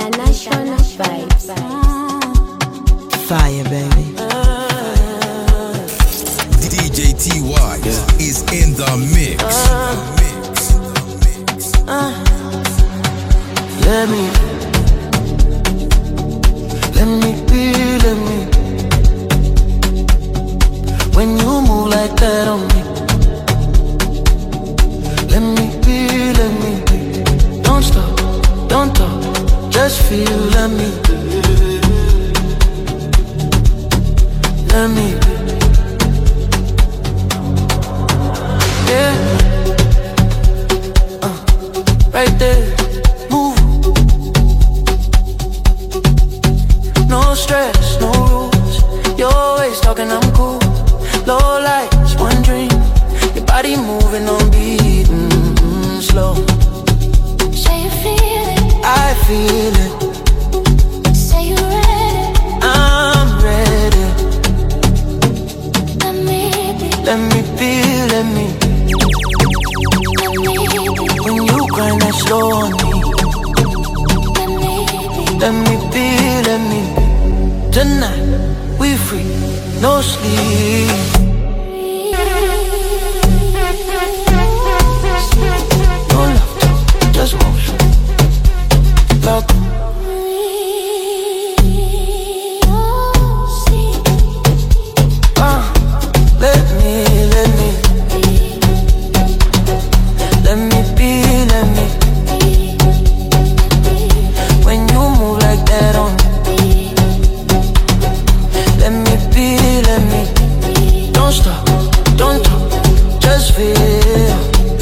international vibes. Fire, baby. DJ TY is in the mix. Let me be, let me. When you move like that on me, let me be. Don't stop, don't talk, just feel, let me be. Let me be. Yeah, right there, move. No stress, no rules. You're always talking, I'm cool. Low lights, one dream. Your body moving on beat, slow. Say you feel it, I feel it. say you're ready. I'm ready. Let me be, Let me be, let me. When you grind that slow on me, let me be. Tonight, we free, no sleep. No love, just motion. Love. Let me be, let me. When you move like that on me, let me. Don't stop, don't talk, just feel.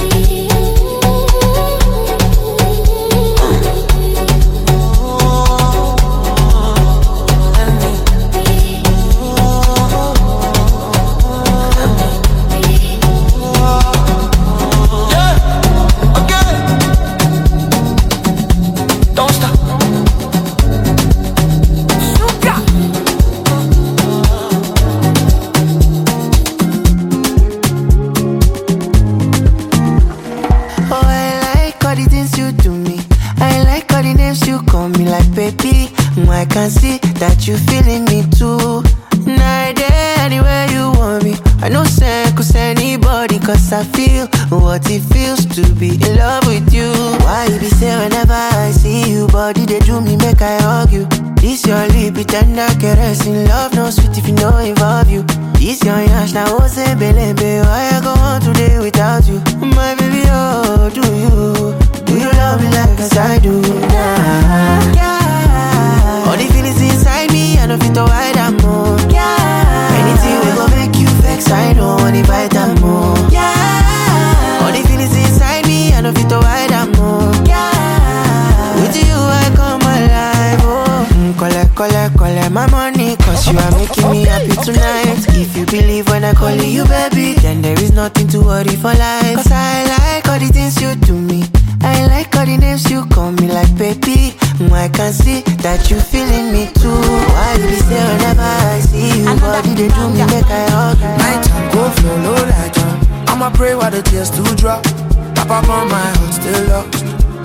I can see that you feeling me too. Night day, anywhere you want me. I know send cause anybody, cause I feel what it feels to be in love with you. Why you be say whenever I see you, body they do me make I hug you. This your lip, it tender caressing. Love no sweet if you know involve you. This your yash now, oh say belebe. Why I go on today without you? My baby, oh, do you love me like as I do now? Yeah. All the feelings inside me, I don't fit to hide them more. Yeah. Anything we gon' make you vex, I don't wanna bite them more. Yeah. All the feelings inside me, I don't fit to hide them more. Yeah. With you I come alive, oh. Collect my money, cause you are making me happy tonight. If you believe when I call you baby, then there is nothing to worry for life. Cause I like all the things you do me. I like all the names you call me like baby. I can see that you feeling me too. Why you be say whenever I see you, body they do me make I hug. Night time, go flow, low light on. I'ma pray while the tears do drop. Pop up on my heart, still lost.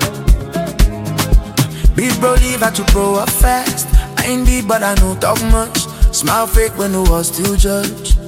Big bro leave had to grow up fast. I ain't deep but I know talk much. Smile fake when the world still judge.